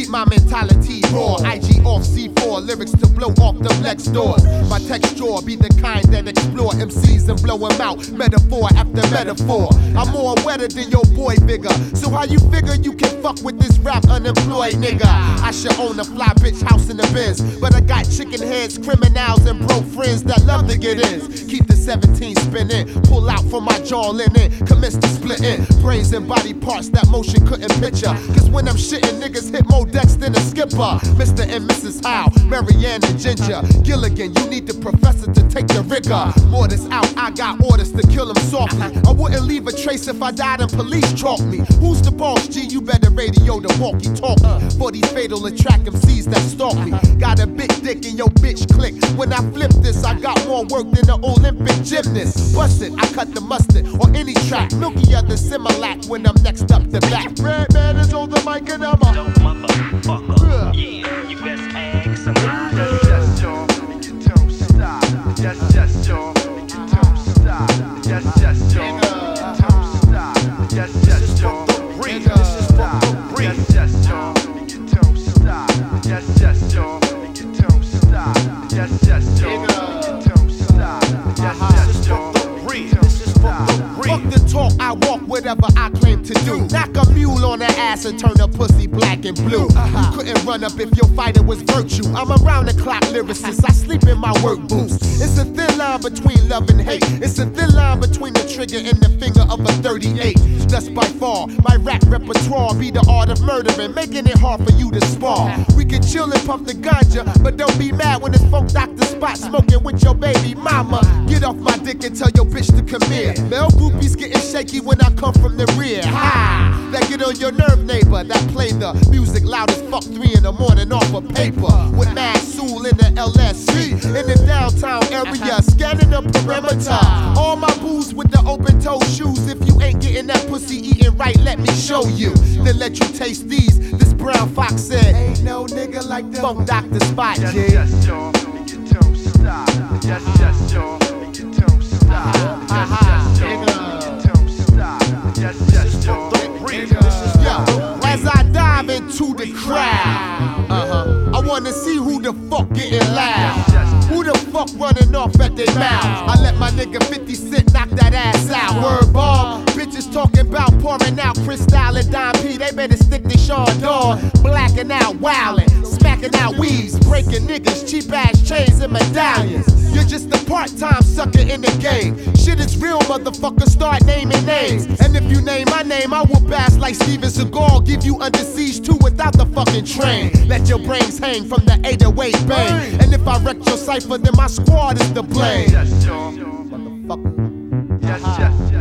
Keep my mentality raw. IG off C4, lyrics to blow off them Lex doors. My texture be the kind that explore MCs and blow them out. Metaphor after metaphor. I'm more wetter than your boy bigger. So how you figure you can fuck with this rap unemployed nigga? I should own a fly bitch house in the Benz, but I got chicken heads, criminals, and broke friends that love to get in. Keep the 17 spinning, pull out from my jaw linen, commence to splitting brains and body parts that motion couldn't picture. Cause when I'm shitting, niggas hit more decks than a skipper. Mr. and Mrs. Howe, Marianne and Ginger, Gilligan, you need the professor to take the rigor. Mortis out, I got orders to kill him softly. I wouldn't leave a trace if I died and police chalk me. Who's the boss, G? You better radio the walkie-talkie for these fatal attract MCs that stalk me. Got a big dick in your bitch click. When I flip this, I got more work than an Olympic gymnast. Bust it, I cut the mustard on any track. Milkier than Similac when I'm next up the back. Red man is on the mic and I'm a Don't motherfucker. Yeah, you best ask somebody. Yes, y'all, you don't stop. Yes, yes, y'all, you don't stop. Yes, yes, y'all, you don't stop. Yes, yes, y'all, you don't stop. Yes, yes, y'all, you don't stop. Yes, yes, y'all, you don't stop. Yes, yes, y'all, you don't stop. Yes, yes, y'all, you don't stop. fuck the talk, I walk whatever I claim to do. Knock a mule on the ass and turn a pussy black and blue. You couldn't run up if your fighter was virtue. I'm around the clock lyricist, I sleep in my work boots. It's a thin line between love and hate. It's a thin line between the trigger and the finger of a 38. Thus by far, my rap repertoire be the art of murdering, making it hard for you to spar. We can chill and pump the ganja, but don't be mad when it's Funk Doctor Spot smoking with your baby mama. Get off my dick and tell your bitch to come here. Male groupies getting shaky when I come from the rear. Ha! That get on your nerve, neighbor. That play the music loud as fuck 3 in the morning off of paper. With Mad Soul in the LSC. In the downtown area, scanning the perimeter. All my booze with the open toe shoes. If you ain't getting that pussy eating right, let me show you. Then let you taste these. This brown fox said, ain't no nigga like the Funk Doctor Spot, Yes, G. yes, y'all, you don't stop. Yes, yes, y'all, you don't stop. Yes, yes, y'all, you don't stop. Yes, yes, y'all, you don't stop. Yo, as I dive into the crowd, I wanna see who the fuck getting loud. Who the fuck running off at their mouths? I let my nigga 50 Cent knock that ass out. Word bomb, bitches talking about pouring out Cristal and Don P. They better stick to Sean Dawn. Blacking out, wildin', smacking out weaves, breaking niggas, cheap ass chains and medallions. You're just a part-time sucker in the game. Shit is real, motherfucker, start naming names. And if you name my name, I will bash like Steven Seagal. Give you under siege too without the fucking train. Let your brains hang from the 808 bang. And if I wreck your cipher, then my squad is to blame. Yes, y'all, Motherfucker. yes, yes, yes.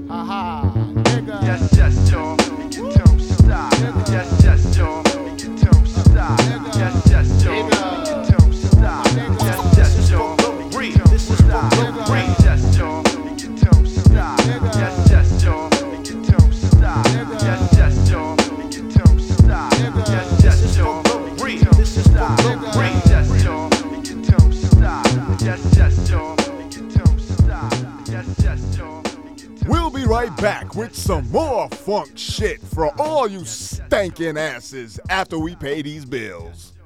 Haha, nigga. Yes, yes, y'all, you don't stop. Yes, yes, y'all, you don't stop. Yes, yes, y'all, you don't stop. Yes, yes, y'all, you don't stop. Yes, y'all, you don't stop. Yes, yes, y'all, you don't stop. Yes, yes, y'all, you don't stop. Yes, yes, y'all, you don't stop. Yes, y'all, you don't stop. Yes, yes, y'all, you don't stop. Yes, yes, y'all. We'll be right back with some more funk shit for all you stankin' asses after we pay these bills.